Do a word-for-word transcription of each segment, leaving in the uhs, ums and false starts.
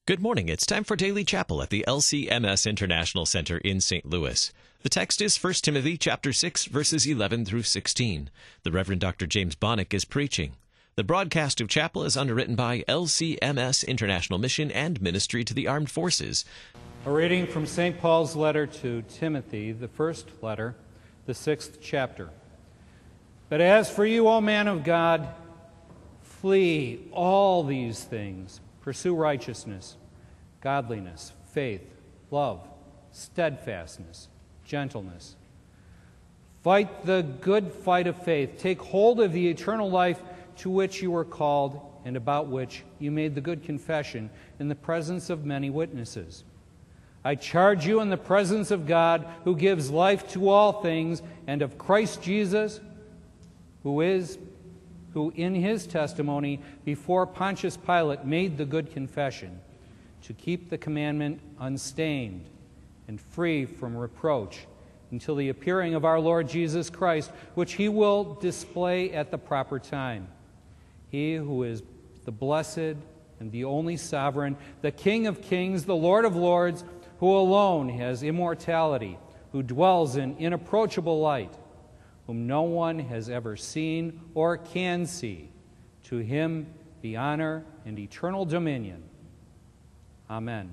Good morning. It's time for Daily Chapel at the L C M S International Center in Saint Louis. The text is First Timothy chapter six, verses eleven through sixteen. The Reverend Doctor James Bonnick is preaching. The broadcast of chapel is underwritten by L C M S International Mission and Ministry to the Armed Forces. A reading from Saint Paul's letter to Timothy, the first letter, the sixth chapter. But as for you, O man of God, flee all these things. Pursue righteousness, godliness, faith, love, steadfastness, gentleness. Fight the good fight of faith. Take hold of the eternal life to which you were called and about which you made the good confession in the presence of many witnesses. I charge you in the presence of God, who gives life to all things, and of Christ Jesus, who is who in his testimony before Pontius Pilate made the good confession, to keep the commandment unstained and free from reproach until the appearing of our Lord Jesus Christ, which he will display at the proper time. He who is the blessed and the only sovereign, the King of kings, the Lord of lords, who alone has immortality, who dwells in inapproachable light, whom no one has ever seen or can see. To him be honor and eternal dominion. Amen.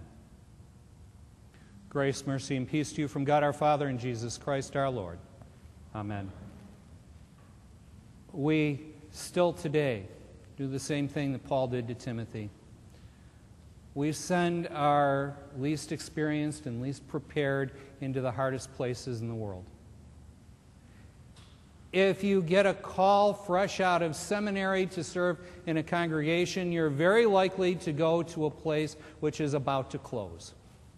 Grace, mercy, and peace to you from God our Father and Jesus Christ our Lord. Amen. We still today do the same thing that Paul did to Timothy. We send our least experienced and least prepared into the hardest places in the world. If you get a call fresh out of seminary to serve in a congregation, you're very likely to go to a place which is about to close.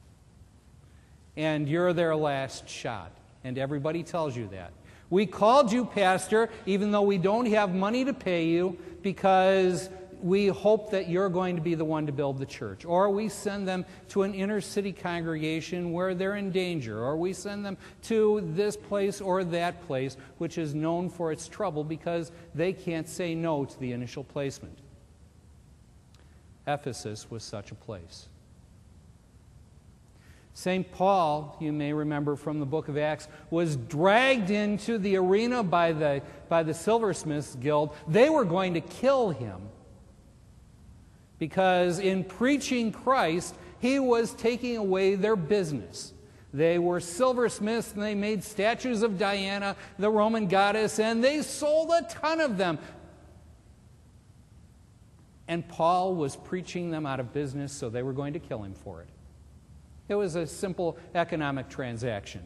And you're their last shot, and everybody tells you that. We called you, Pastor, even though we don't have money to pay you, because we hope that you're going to be the one to build the church. Or we send them to an inner city congregation where they're in danger. Or we send them to this place or that place, which is known for its trouble because they can't say no to the initial placement. Ephesus was such a place. Saint Paul, you may remember from the book of Acts, was dragged into the arena by the, by the Silversmiths Guild. They were going to kill him, because in preaching Christ, he was taking away their business. They were silversmiths, and they made statues of Diana, the Roman goddess, and they sold a ton of them. And Paul was preaching them out of business, so they were going to kill him for it. It was a simple economic transaction.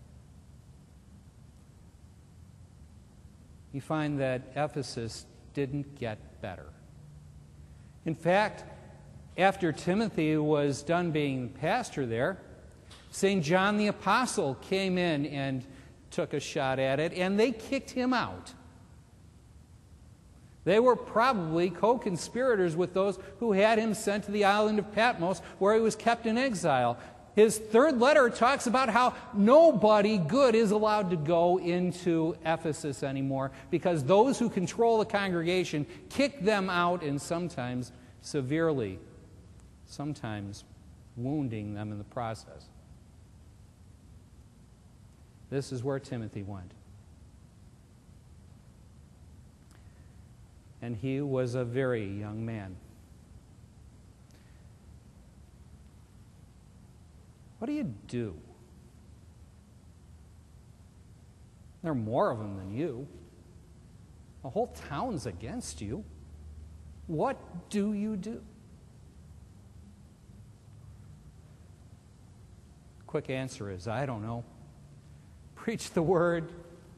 You find that Ephesus didn't get better. In fact, after Timothy was done being pastor there, Saint John the Apostle came in and took a shot at it, and they kicked him out. They were probably co-conspirators with those who had him sent to the island of Patmos, where he was kept in exile. His third letter talks about how nobody good is allowed to go into Ephesus anymore because those who control the congregation kick them out, and sometimes severely, sometimes wounding them in the process. This is where Timothy went. And he was a very young man. What do you do? There are more of them than you. The whole town's against you. What do you do? Quick answer is, I don't know. Preach the word.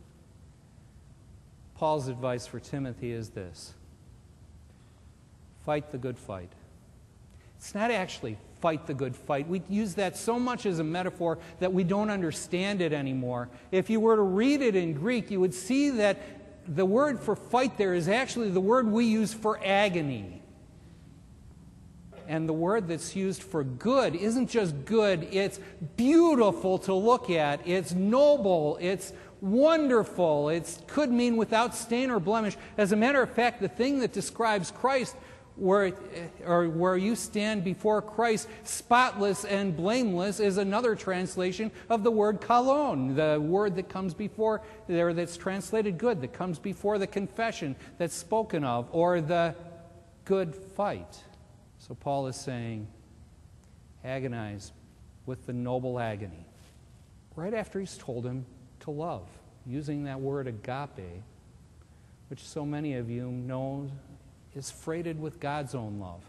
Paul's advice for Timothy is this: fight the good fight. It's not actually fight the good fight. We use that so much as a metaphor that we don't understand it anymore. If you were to read it in Greek, you would see that the word for fight there is actually the word we use for agony. And the word that's used for good isn't just good, it's beautiful to look at, it's noble, it's wonderful, it could mean without stain or blemish. As a matter of fact, the thing that describes Christ where, or where you stand before Christ spotless and blameless is another translation of the word kalon, the word that comes before there that's translated good, that comes before the confession that's spoken of, or the good fight. So Paul is saying, agonize with the noble agony. Right after he's told him to love, using that word agape, which so many of you know is freighted with God's own love.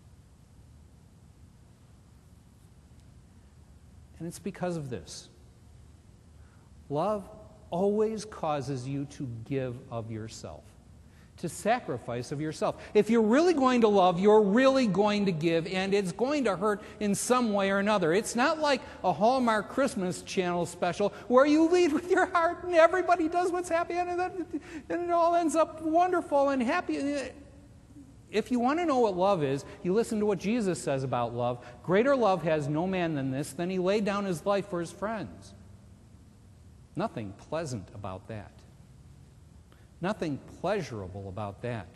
And it's because of this. Love always causes you to give of yourself, to sacrifice of yourself. If you're really going to love, you're really going to give, and it's going to hurt in some way or another. It's not like a Hallmark Christmas Channel special where you lead with your heart and everybody does what's happy and it all ends up wonderful and happy. If you want to know what love is, you listen to what Jesus says about love. Greater love has no man than this, than he laid down his life for his friends. Nothing pleasant about that. Nothing pleasurable about that.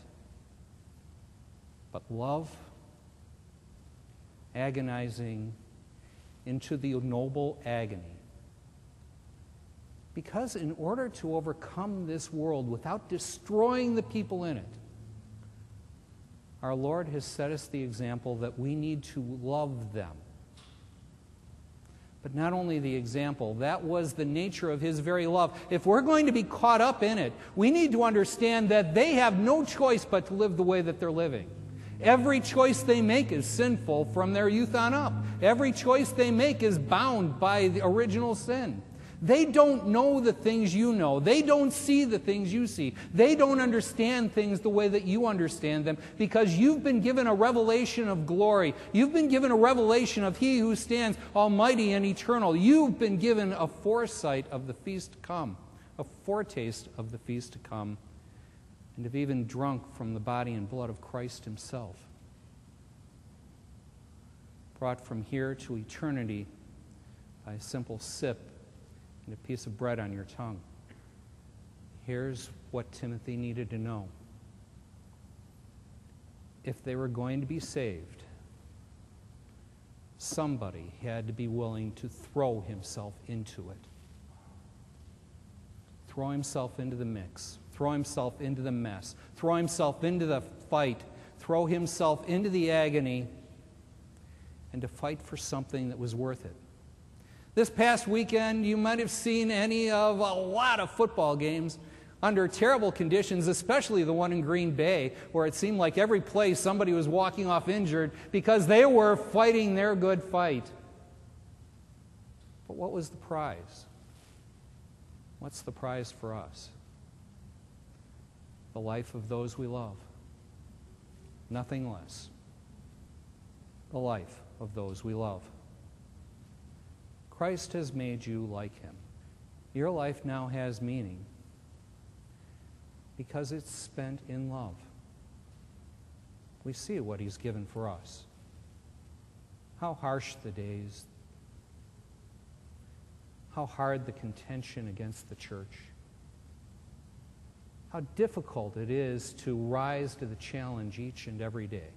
But love, agonizing into the noble agony. Because in order to overcome this world without destroying the people in it, our Lord has set us the example that we need to love them. But not only the example, that was the nature of his very love. If we're going to be caught up in it, we need to understand that they have no choice but to live the way that they're living. Every choice they make is sinful from their youth on up. Every choice they make is bound by the original sin. They don't know the things you know. They don't see the things you see. They don't understand things the way that you understand them because you've been given a revelation of glory. You've been given a revelation of He who stands almighty and eternal. You've been given a foresight of the feast to come, a foretaste of the feast to come, and have even drunk from the body and blood of Christ Himself. Brought from here to eternity by a simple sip and a piece of bread on your tongue. Here's what Timothy needed to know. If they were going to be saved, somebody had to be willing to throw himself into it. Throw himself into the mix. Throw himself into the mess. Throw himself into the fight. Throw himself into the agony, and to fight for something that was worth it. This past weekend, you might have seen any of a lot of football games under terrible conditions, especially the one in Green Bay, where it seemed like every play somebody was walking off injured because they were fighting their good fight. But what was the prize? What's the prize for us? The life of those we love. Nothing less. The life of those we love. Christ has made you like Him. Your life now has meaning because it's spent in love. We see what He's given for us. How harsh the days, how hard the contention against the church, how difficult it is to rise to the challenge each and every day,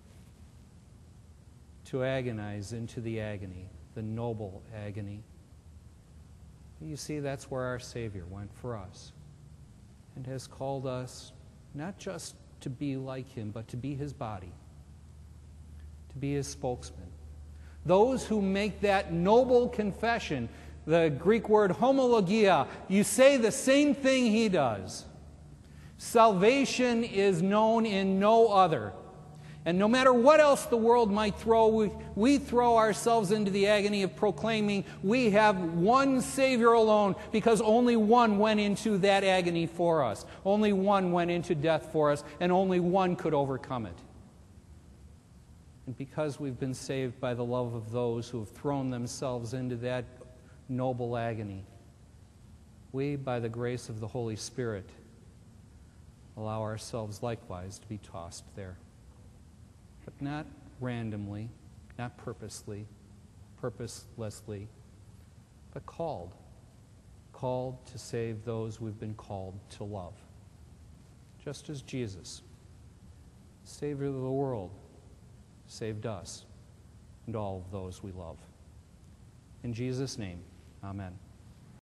to agonize into the agony, the noble agony. You see, that's where our Savior went for us and has called us not just to be like Him, but to be His body, to be His spokesman. Those who make that noble confession, the Greek word homologia, you say the same thing He does. Salvation is known in no other. And no matter what else the world might throw, we, we throw ourselves into the agony of proclaiming we have one Savior alone, because only one went into that agony for us. Only one went into death for us, and only one could overcome it. And because we've been saved by the love of those who have thrown themselves into that noble agony, we, by the grace of the Holy Spirit, allow ourselves likewise to be tossed there. But not randomly, not purposely, purposelessly, but called. Called to save those we've been called to love. Just as Jesus, Savior of the world, saved us and all of those we love. In Jesus' name, amen.